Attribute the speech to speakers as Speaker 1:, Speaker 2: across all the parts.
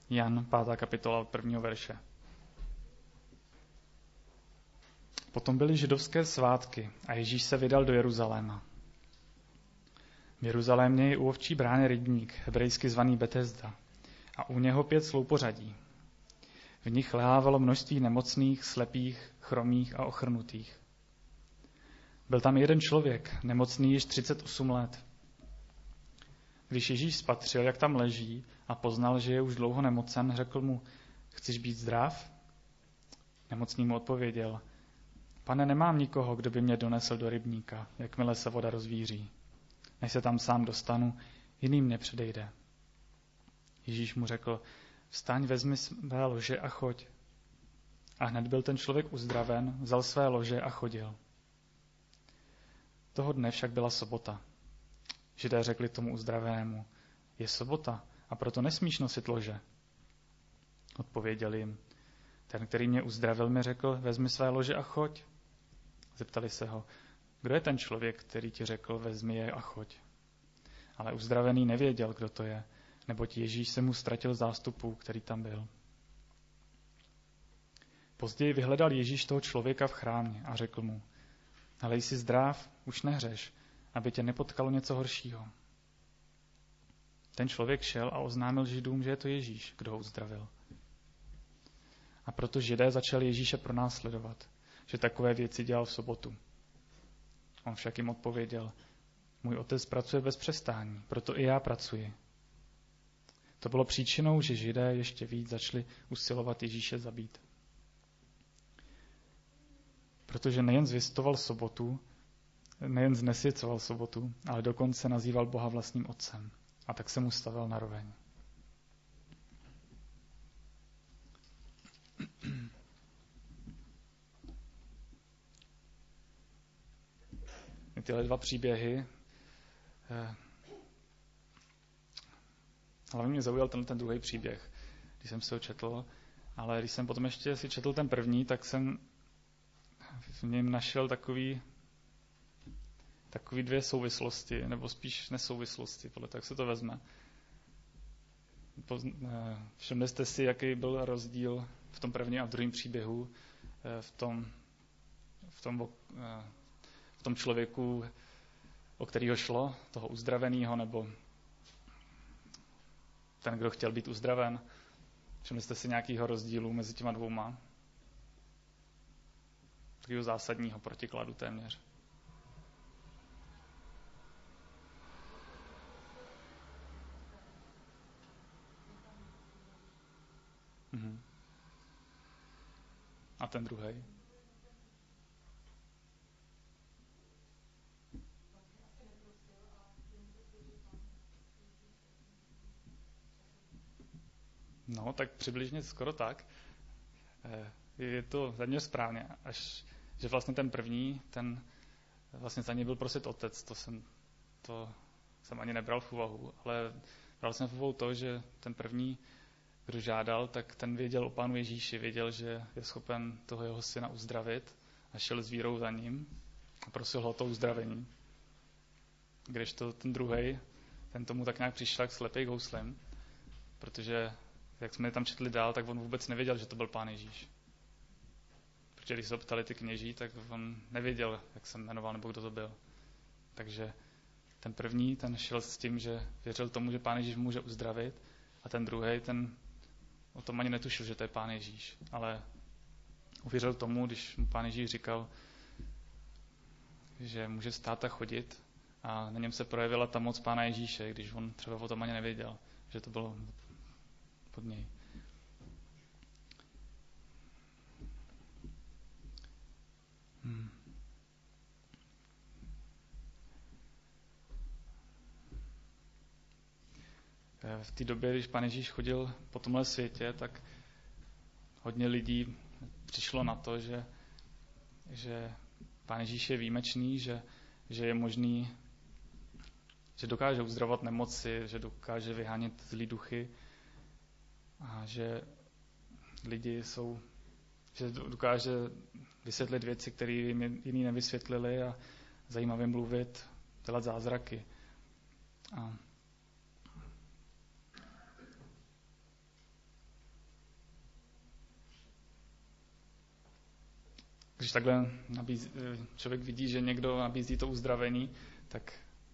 Speaker 1: Jan 5. kapitola od 1. verše. Potom byly židovské svátky a Ježíš se vydal do Jeruzaléma. V Jeruzalémě je u ovčí brány rybník, hebrejsky zvaný Betesda, a u něho 5 sloupořadí. V nich lehávalo množství nemocných, slepých, chromých a ochrnutých. Byl tam jeden člověk, nemocný již 38 let. Když Ježíš spatřil, jak tam leží a poznal, že je už dlouho nemocen, řekl mu: Chceš být zdrav? Nemocný mu odpověděl: Pane, nemám nikoho, kdo by mě donesl do rybníka, jakmile se voda rozvíří. Než se tam sám dostanu, jiný mě předejde. Ježíš mu řekl: Vstaň, vezmi své lože a choď. A hned byl ten člověk uzdraven, vzal své lože a chodil. Toho dne však byla sobota. Židé řekli tomu uzdravenému: Je sobota a proto nesmíš nosit lože. Odpověděl jim: Ten, který mě uzdravil, mi řekl: Vezmi své lože a choď. Zeptali se ho: Kdo je ten člověk, který ti řekl: Vezmi je a choď? Ale uzdravený nevěděl, kdo to je, neboť Ježíš se mu ztratil zástupu, který tam byl. Později vyhledal Ježíš toho člověka v chrámě a řekl mu: Ale jsi zdrav, už nehřeš, aby tě nepotkalo něco horšího. Ten člověk šel a oznámil Židům, že je to Ježíš, kdo ho uzdravil. A proto Židé začali Ježíše pronásledovat, že takové věci dělal v sobotu. On však jim odpověděl: Můj otec pracuje bez přestání, proto i já pracuji. To bylo příčinou, že Židé ještě víc začali usilovat Ježíše zabít. Protože nejen zvěstoval sobotu, nejen znesvěcoval sobotu, ale dokonce nazýval Boha vlastním otcem. A tak se mu stavil naroveň. Tyhle 2 příběhy, ale mě zaujal ten druhý příběh, když jsem si ho četl, ale když jsem potom ještě si četl ten první, tak jsem v něm našel takový 2 souvislosti, nebo spíš nesouvislosti, podle tak se to vezme. Všimli jste si, jaký byl rozdíl v tom prvním a v druhém příběhu, v tom člověku, o kterého šlo, toho uzdraveného, nebo ten, kdo chtěl být uzdraven. Všimli jste si nějakého rozdílu mezi těma 2? Takového zásadního protikladu téměř. A ten druhý? No, tak přibližně skoro tak. Je to téměř správně. Až, že vlastně ten první, ten vlastně za něj byl prosit otec, to jsem ani nebral v úvahu, ale bral jsem v úvahu to, že ten první, kdo žádal, tak ten věděl o Pánu Ježíši, věděl, že je schopen toho jeho syna uzdravit a šel s vírou za ním a prosil ho o to uzdravení. Kdežto ten druhej, ten tomu tak nějak přišel jak slepej k houslím, protože jak jsme tam četli dál, tak on vůbec nevěděl, že to byl Pán Ježíš. Protože když se ho ptali ty kněží, tak on nevěděl, jak se jmenoval nebo kdo to byl. Takže ten první, ten šel s tím, že věřil tomu, že Pán Ježíš může uzdravit, a ten druhý, ten o tom ani netušil, že to je Pán Ježíš. Ale uvěřil tomu, když mu Pán Ježíš říkal, že může stát a chodit, a na něm se projevila ta moc Pána Ježíše, když on třeba o tom ani nevěděl, že to bylo pod něj. V té době, když Pán Ježíš chodil po tomhle světě, tak hodně lidí přišlo na to, že Pán Ježíš je výjimečný, že je možný, že dokáže uzdravovat nemoci, že dokáže vyhánět zlý duchy a že lidi že dokáže vysvětlit věci, které jim jiní nevysvětlili, a zajímavě mluvit, dělat zázraky. A když takhle člověk vidí, že někdo nabízí to uzdravení, tak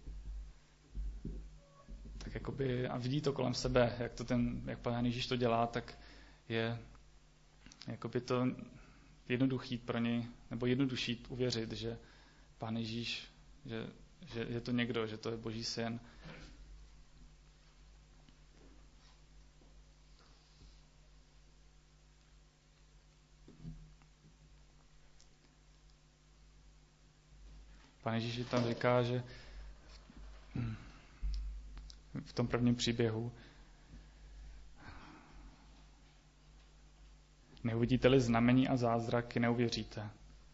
Speaker 1: jakoby, a vidí to kolem sebe, jak Pán Ježíš to dělá, tak je jakoby to jednoduchý pro něj, nebo jednodušší uvěřit, že Pán Ježíš, že je to někdo, že to je Boží syn. Pán Ježíš tam říká, že v tom prvním příběhu neuvidíte-li znamení a zázraky, neuvěříte.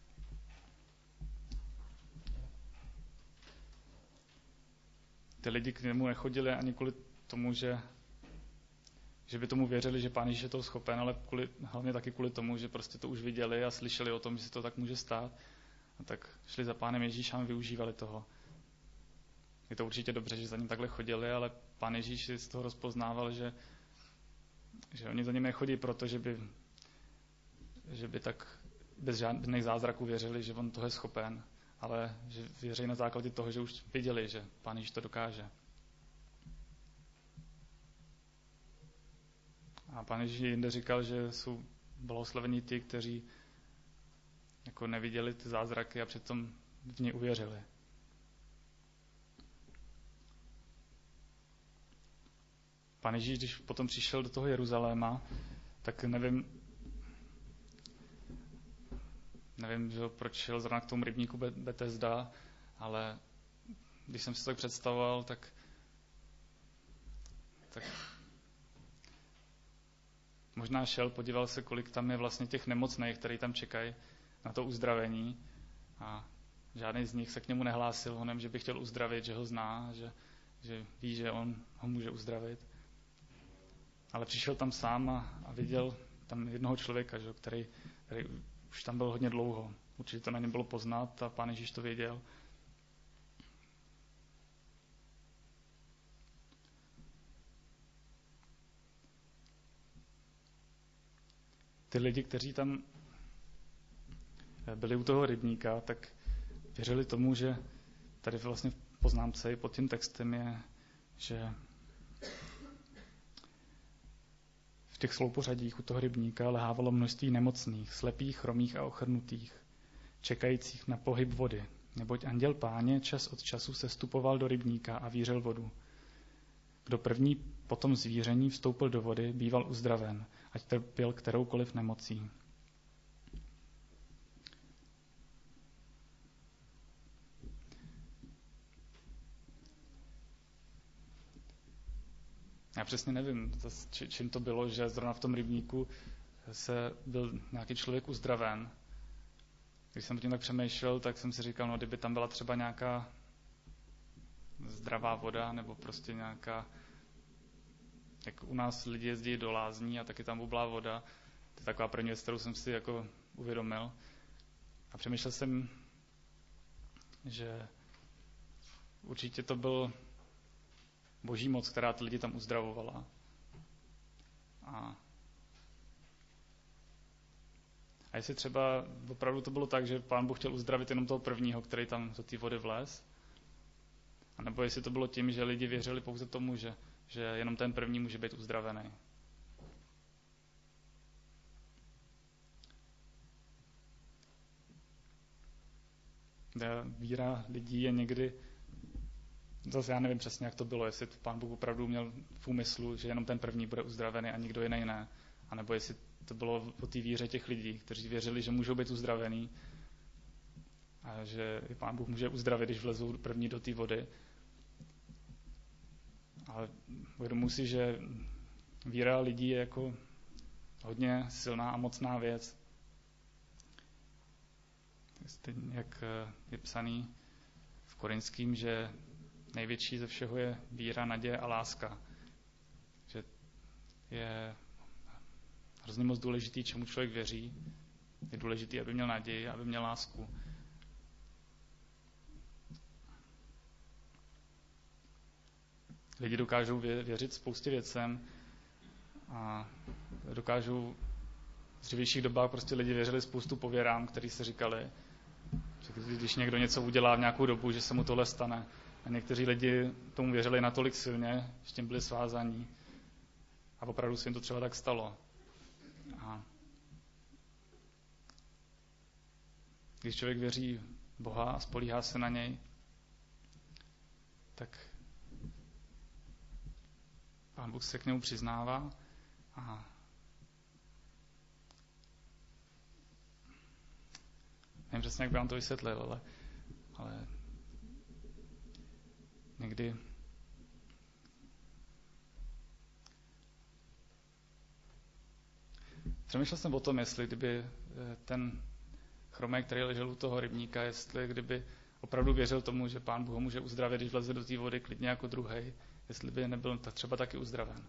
Speaker 1: Ty lidi k němu nechodili ani kvůli tomu, že by tomu věřili, že Pán Ježíš je toho schopen, ale hlavně taky kvůli tomu, že prostě to už viděli a slyšeli o tom, že se to tak může stát. A tak šli za Pánem Ježíšem a využívali toho. Je to určitě dobře, že za ním takhle chodili, ale Pán Ježíš si z toho rozpoznával, že oni za ním nechodí proto, že by tak bez žádných zázraků věřili, že on toho je schopen, ale že věří na základě toho, že už viděli, že Pán Ježíš to dokáže. A Pán Ježíš jinde říkal, že jsou blahoslavení ti, kteří jako neviděli ty zázraky a přitom v ně uvěřili. Pán Ježíš, když potom přišel do toho Jeruzaléma, tak nevím, že proč šel zrovna k tomu rybníku Betesda, ale když jsem si to tak představoval, tak možná šel, podíval se, kolik tam je vlastně těch nemocných, kteří tam čekají na to uzdravení, a žádný z nich se k němu nehlásil honem, že by chtěl uzdravit, že ho zná, že ví, že on ho může uzdravit. Ale přišel tam sám a viděl tam jednoho člověka, že, který už tam byl hodně dlouho. Určitě to na něm bylo poznat a Pán Ježíš to věděl. Ty lidi, kteří tam byli u toho rybníka, tak věřili tomu, že tady vlastně v poznámce pod tím textem je, že v těch sloupořadích u toho rybníka lehávalo množství nemocných, slepých, chromých a ochrnutých, čekajících na pohyb vody, neboť anděl Páně čas od času sestupoval do rybníka a vířil vodu. Kdo první po tom zvíření vstoupil do vody, býval uzdraven, ať trpěl kteroukoliv nemocí. Já přesně nevím, čím to bylo, že zrovna v tom rybníku se byl nějaký člověk uzdraven. Když jsem tím tak přemýšlel, tak jsem si říkal, no kdyby tam byla třeba nějaká zdravá voda, nebo prostě nějaká, jak u nás lidi jezdí do lázní a taky tam bublá voda, to je taková první věc, kterou jsem si jako uvědomil. A přemýšlel jsem, že určitě to byl Boží moc, která ty lidi tam uzdravovala. A jestli třeba opravdu to bylo tak, že Pán Bůh chtěl uzdravit jenom toho prvního, který tam do té vody vlez, a nebo jestli to bylo tím, že lidi věřili pouze tomu, že jenom ten první může být uzdravený. Víra lidí je někdy, zase já nevím přesně, jak to bylo, jestli Pán Bůh opravdu měl v úmyslu, že jenom ten první bude uzdravený a nikdo jiný ne. A nebo jestli to bylo o té víře těch lidí, kteří věřili, že můžou být uzdravený a že Pán Bůh může uzdravit, když vlezou první do té vody. Ale uvědomuji si, že víra lidí je jako hodně silná a mocná věc. Stejně jak je psaný v Korinským, že největší ze všeho je víra, naděje a láska. Že je hrozně moc důležitý, čemu člověk věří. Je důležitý, aby měl naději, aby měl lásku. Lidi dokážou věřit spoustě věcem a dokážou v dřívějších dobách prostě lidi věřili spoustu pověrám, které se říkali, že když někdo něco udělá v nějakou dobu, že se mu tohle stane. A někteří lidi tomu věřili natolik silně, že tím byli svázaní. A opravdu se jim to třeba tak stalo. A když člověk věří Boha a spolíhá se na něj, tak Pán Bůh se k němu přiznává a nevím přesně, jak by vám to vysvětlil, ale někdy přemýšlel jsem o tom, jestli kdyby ten chromej, který ležel u toho rybníka, jestli kdyby opravdu věřil tomu, že Pán Bůh ho může uzdravit, když vleze do té vody klidně jako druhej, jestli by nebyl třeba taky uzdraven.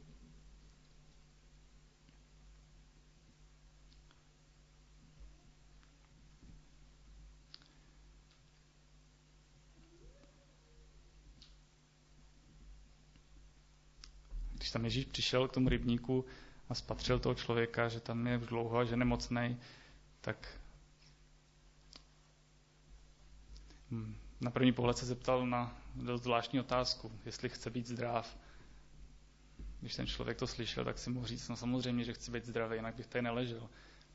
Speaker 1: Když tam Ježíš přišel k tomu rybníku a spatřil toho člověka, že tam je už dlouho a že nemocnej, tak na první pohled se zeptal na dost zvláštní otázku, jestli chce být zdrav. Když ten člověk to slyšel, tak si mohl říct, no samozřejmě, že chci být zdravý, jinak bych tady neležel.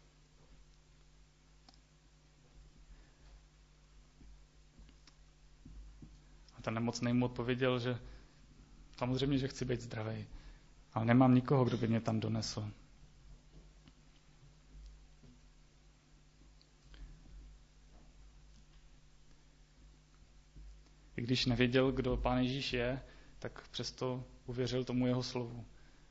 Speaker 1: A ten nemocnej mu odpověděl, že samozřejmě, že chci být zdravý, ale nemám nikoho, kdo by mě tam donesl. I když nevěděl, kdo Pán Ježíš je, tak přesto uvěřil tomu jeho slovu.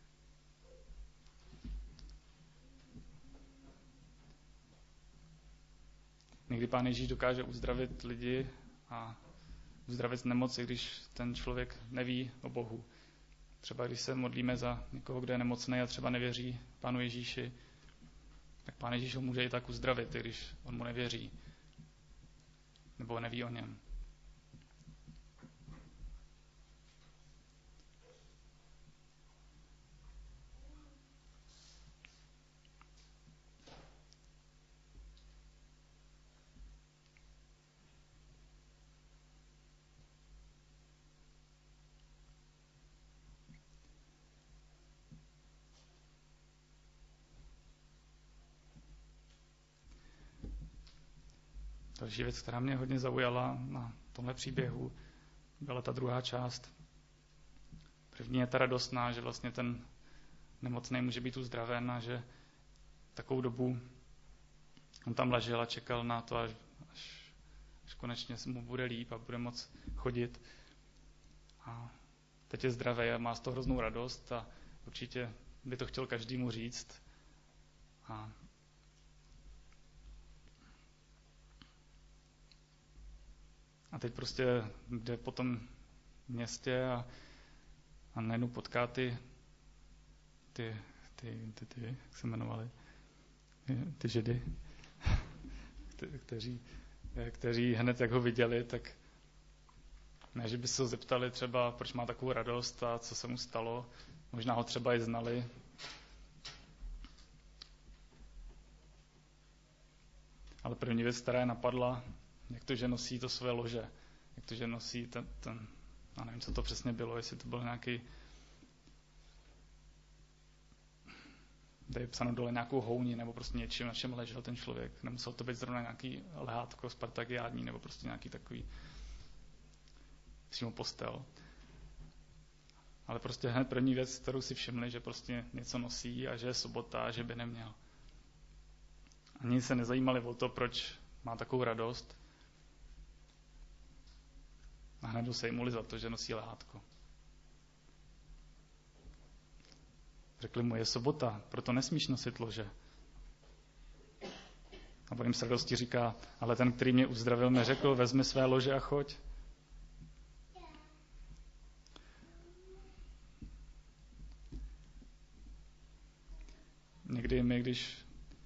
Speaker 1: Někdy Pán Ježíš dokáže uzdravit lidi a uzdravit z nemoci, když ten člověk neví o Bohu. Třeba když se modlíme za někoho, kdo je nemocný a třeba nevěří Pánu Ježíši, tak Pán Ježíš ho může i tak uzdravit, i když on mu nevěří nebo neví o něm. Další věc, která mě hodně zaujala na tomhle příběhu, byla ta druhá část. První je ta radostná, že vlastně ten nemocný může být uzdraven a že takovou dobu on tam ležel a čekal na to, až konečně se mu bude líp a bude moct chodit. A teď je zdravý a má z toho hroznou radost a určitě by to chtěl každému říct. A teď prostě jde po tom městě a najednou potká ty jak se jmenovali, ty Židy, kteří hned jak ho viděli, tak ne, že by se ho zeptali třeba, proč má takovou radost a co se mu stalo, možná ho třeba i znali. Ale první věc, která je napadla, jak to, že nosí to své lože, jak to, že nosí ten já nevím, co to přesně bylo, jestli to byl nějaký, tady je psáno dole nějakou houní, nebo prostě něčím, na čem ležel ten člověk. Nemusel to být zrovna nějaký lehátko spartakiádní, nebo prostě nějaký takový přímo postel. Ale prostě hned první věc, kterou si všimli, že prostě něco nosí a že je sobota a že by neměl. Ani se nezajímali o to, proč má takovou radost. A hned se jimuli za to, že nosí lehátko. Řekli mu, je sobota, proto nesmíš nosit lože. A on jim s radostí říká, ale ten, který mě uzdravil, mi řekl, vezmi své lože a choď. Někdy my, když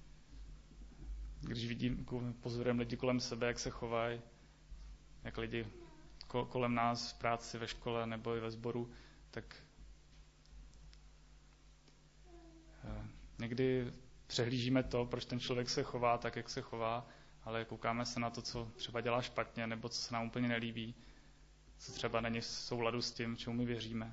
Speaker 1: vidím, pozorujeme lidi kolem sebe, jak se chovají, jak lidi kolem nás v práci, ve škole nebo i ve sboru, tak někdy přehlížíme to, proč ten člověk se chová tak, jak se chová, ale koukáme se na to, co třeba dělá špatně, nebo co se nám úplně nelíbí, co třeba není v souladu s tím, čemu my věříme.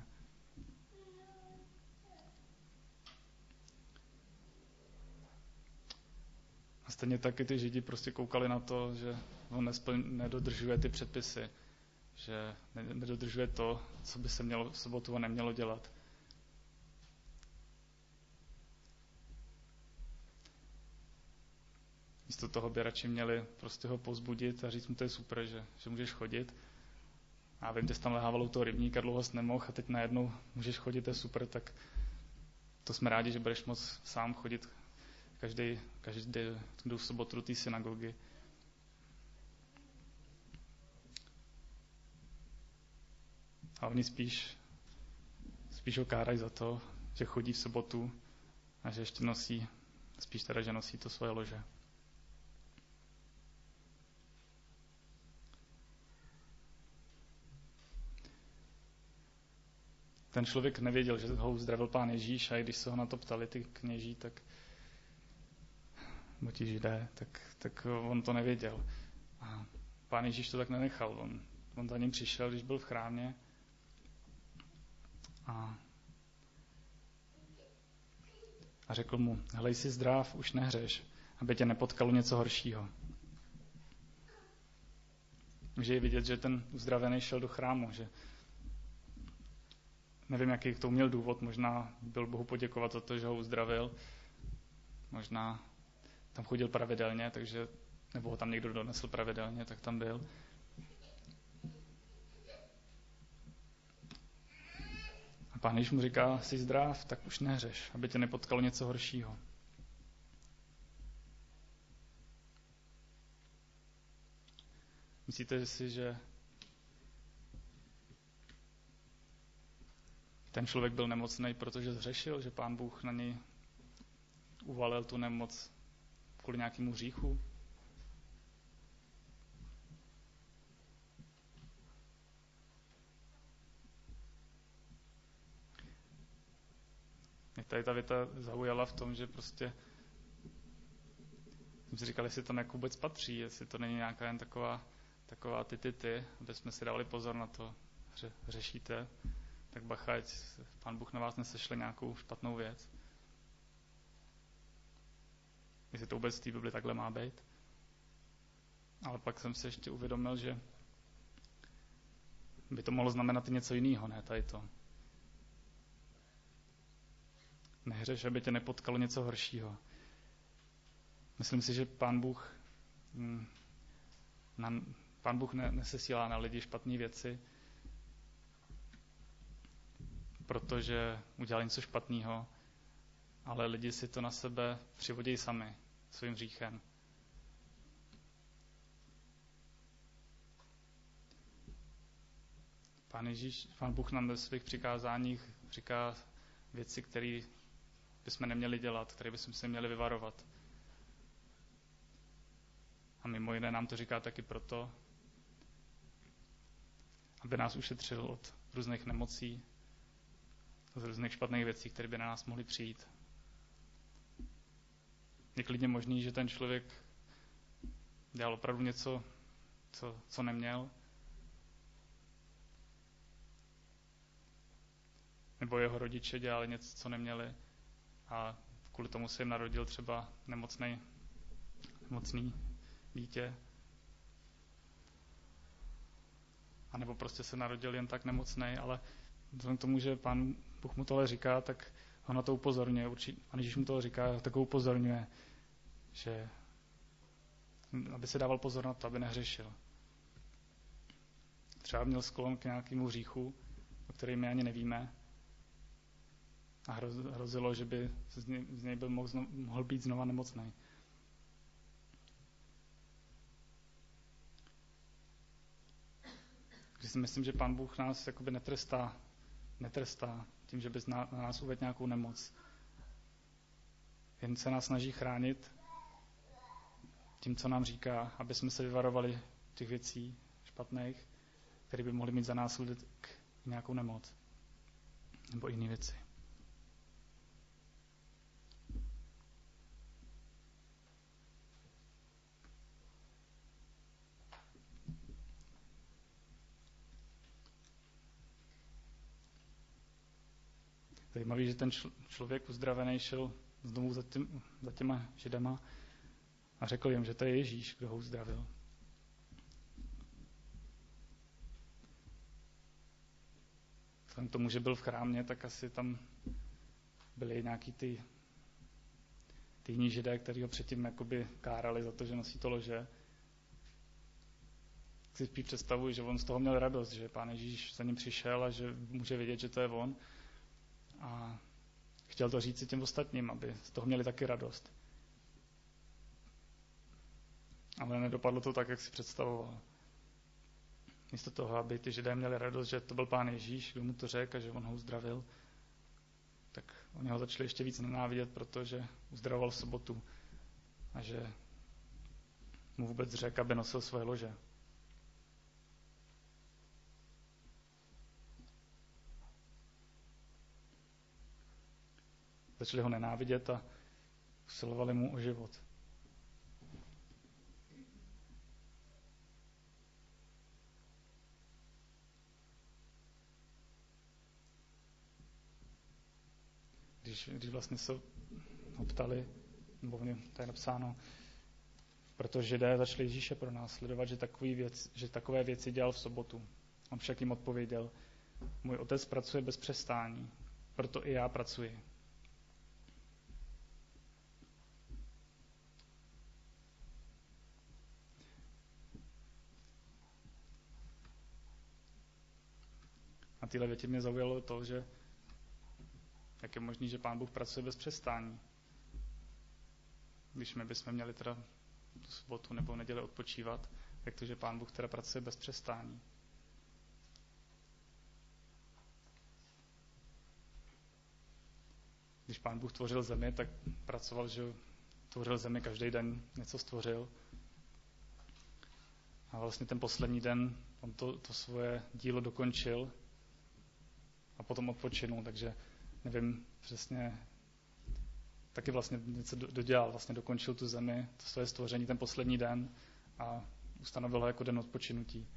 Speaker 1: A stejně taky ty Židi prostě koukali na to, že on nedodržuje ty předpisy, že nedodržuje to, co by se mělo v sobotu a nemělo dělat. Místo toho by radši měli prostě ho povzbudit a říct mu, to je super, že můžeš chodit. A vím, že jsi tam lehával u toho rybníka, dlouho jsi nemohl a teď najednou můžeš chodit, to je super, tak to jsme rádi, že budeš moc sám chodit každý v sobotu do té synagogy. A oni spíš ho kárají za to, že chodí v sobotu a že ještě nosí to svoje lože. Ten člověk nevěděl, že ho uzdravil Pán Ježíš, a i když se ho na to ptali ty kněží, tak ti Židé, tak on to nevěděl. A Pán Ježíš to tak nenechal. On za ním přišel, když byl v chrámě a řekl mu, hlej, jsi zdrav, už nehřeš, aby tě nepotkalo něco horšího. Takže je vidět, že ten uzdravený šel do chrámu, že nevím, jaký k tomu měl důvod, možná byl Bohu poděkovat za to, že ho uzdravil, možná tam chodil pravidelně, nebo ho tam někdo donesl pravidelně, tak tam byl. A Pán Ježíš mu říká, jsi zdrav, tak už nehřeš, aby tě nepotkalo něco horšího. Myslíte si, že ten člověk byl nemocný, protože zhřešil, že Pán Bůh na něj uvalil tu nemoc kvůli nějakému hříchu? Mě tady ta věta zaujala v tom, že prostě jsem si říkal, jestli to jako vůbec patří, jestli to není nějaká jen taková ty, aby jsme si dávali pozor na to, že řešíte, tak bacha, ať Pán Bůh na vás nesešle nějakou špatnou věc. Jestli to vůbec v té Bibli takhle má být. Ale pak jsem si ještě uvědomil, že by to mohlo znamenat i něco jiného, ne tady to. Nehřeš, aby tě nepotkalo něco horšího. Myslím si, že Pán Bůh nesesílá na lidi špatné věci, protože udělali něco špatného, ale lidi si to na sebe přivodí sami svým hříchem. Pán Bůh nám ve svých přikázáních říká věci, které bychom neměli dělat, které bychom se měli vyvarovat. A mimo jiné nám to říká taky proto, aby nás ušetřil od různých nemocí, z různých špatných věcí, které by na nás mohly přijít. Je klidně možný, že ten člověk dělal opravdu něco, co neměl, nebo jeho rodiče dělali něco, co neměli, a kvůli tomu se jim narodil třeba nemocný dítě. A nebo prostě se narodil jen tak nemocnej, ale vzhledem k tomu, že Pán Bůh mu tohle říká, tak ho na to upozorňuje. A když mu to říká, tak ho upozorňuje, že aby se dával pozor na to, aby nehřešil. Třeba měl sklon k nějakému hříchu, o kterém my ani nevíme, a hrozilo, že by z něj mohl být znova nemocný. Takže si myslím, že Pán Bůh nás jakoby netrestá tím, že by na nás uvedl nějakou nemoc. Jen se nás snaží chránit tím, co nám říká, aby jsme se vyvarovali těch věcí špatných, které by mohly mít za následek nějakou nemoc nebo jiné věci. Zajímavé, že ten člověk uzdravený šel znovu za těma Židama a řekl jim, že to je Ježíš, kdo ho uzdravil. Vzhledem k tomu, že byl v chrámě, tak asi tam byli nějaký ty jiní Židé, kteří ho předtím jakoby kárali za to, že nosí to lože. Si spíš představuji, že on z toho měl radost, že Pán Ježíš za ním přišel a že může vědět, že to je on. A chtěl to říct i těm ostatním, aby z toho měli taky radost. Ale nedopadlo to tak, jak si představoval. Místo toho, aby ty Židé měli radost, že to byl Pán Ježíš, kdo mu to řekl a že on ho uzdravil, tak oni ho začali ještě víc nenávidět, protože uzdravoval v sobotu a že mu vůbec řekl, aby nosil svoje lože. Začali ho nenávidět a usilovali mu o život. Když vlastně se ho ptali, nebo v něm to je napsáno, protože Židé začali Ježíše pronásledovat, že takové věci dělal v sobotu. On však jim odpověděl, můj otec pracuje bez přestání, proto i já pracuji. A téhle větě mě zaujalo to, že jak je možný, že Pán Bůh pracuje bez přestání. Když my bychom měli teda tu sobotu nebo neděli odpočívat, jak to, že Pán Bůh teda pracuje bez přestání. Když Pán Bůh tvořil zemi, tak pracoval, že tvořil zemi každý den, něco stvořil. A vlastně ten poslední den on to svoje dílo dokončil a potom odpočinul, takže nevím přesně, taky vlastně něco dodělal, vlastně dokončil tu zemi, to své stvoření ten poslední den a ustanovil ho jako den odpočinutí.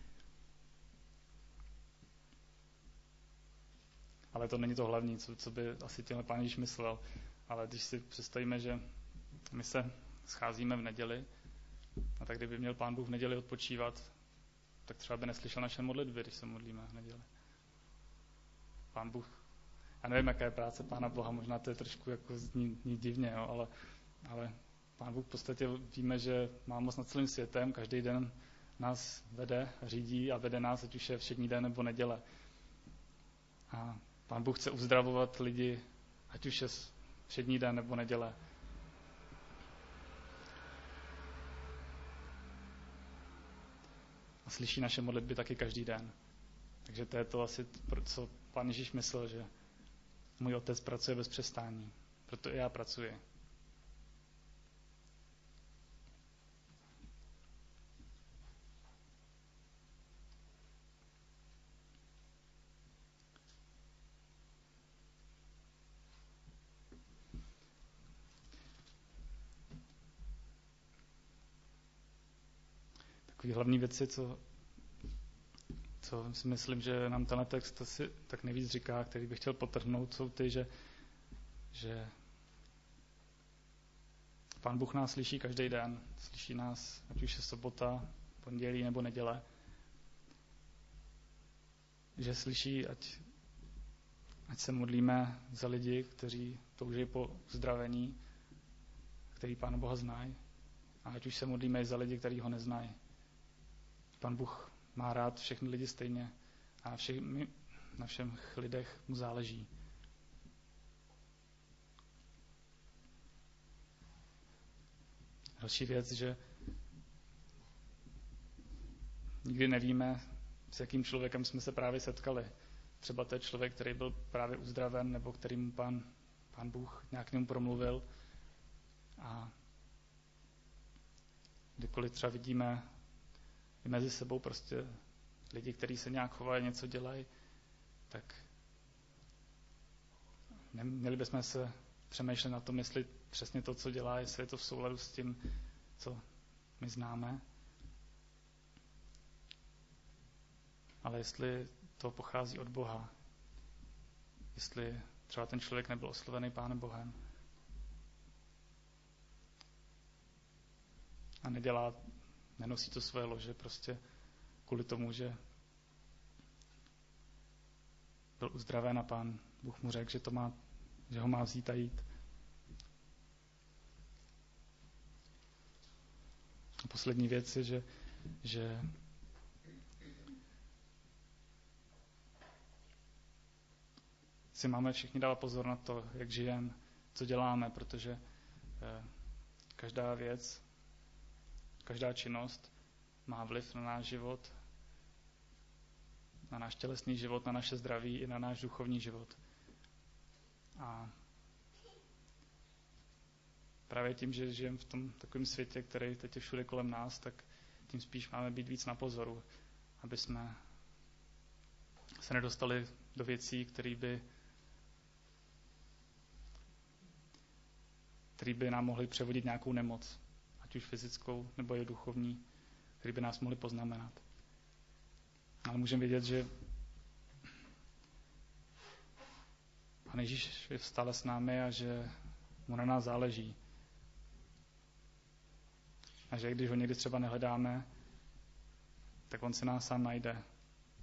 Speaker 1: Ale to není to hlavní, co by asi těhle Pán Ježíš myslel. Ale když si představíme, že my se scházíme v neděli, a tak kdyby měl Pán Bůh v neděli odpočívat, tak třeba by neslyšel naše modlitby, když se modlíme v neděli. Pán Bůh, já nevím, jaká je práce Pána Boha, možná to je trošku jako zní divně, jo, ale Pán Bůh v podstatě víme, že má moc nad celým světem, každý den nás vede, řídí a vede nás, ať už je všední den nebo neděle. A Pán Bůh chce uzdravovat lidi, ať už je všední den nebo neděle. A slyší naše modlitby taky každý den. Takže to je to asi, co Pán Ježíš myslel, že můj otec pracuje bez přestání. Proto i já pracuji. Takové hlavní věci, co si myslím, že nám tenhle text asi tak nejvíc říká, který bych chtěl podtrhnout, jsou ty, že Pán Bůh nás slyší každý den. Slyší nás, ať už je sobota, pondělí nebo neděle. Že slyší, ať se modlíme za lidi, kteří touží po uzdravení, který Pána Boha znají. A ať už se modlíme i za lidi, kteří ho neznají. Pán Bůh má rád všechny lidi stejně a na všech lidech mu záleží. Další věc, že nikdy nevíme, s jakým člověkem jsme se právě setkali. Třeba to je člověk, který byl právě uzdraven, nebo kterým Pán Bůh nějak k němu promluvil. A kdykoliv třeba vidíme i mezi sebou prostě lidi, kteří se nějak chovají, něco dělají, tak měli bychom se přemýšlet na tom, jestli přesně to, co dělá, jestli je to v souladu s tím, co my známe. Ale jestli to pochází od Boha, jestli třeba ten člověk nebyl oslovený Pánem Bohem. A nenosí to svoje lože prostě kvůli tomu, že byl uzdraven a Pán Bůh mu řekl, že ho má vzít a jít. A poslední věc je, že si máme všichni dávat pozor na to, jak žijeme, co děláme, protože každá věc, každá činnost má vliv na náš život, na náš tělesný život, na naše zdraví i na náš duchovní život. A právě tím, že žijeme v tom takovém světě, který teď je všude kolem nás, tak tím spíš máme být víc na pozoru, aby jsme se nedostali do věcí, které by nám mohly převodit nějakou nemoc, ať už fyzickou nebo i duchovní, které by nás mohly poznamenat. Ale můžeme vědět, že Pán Ježíš je stále s námi a že mu na nás záleží. A že když ho někdy třeba nehledáme, tak on se nás sám najde.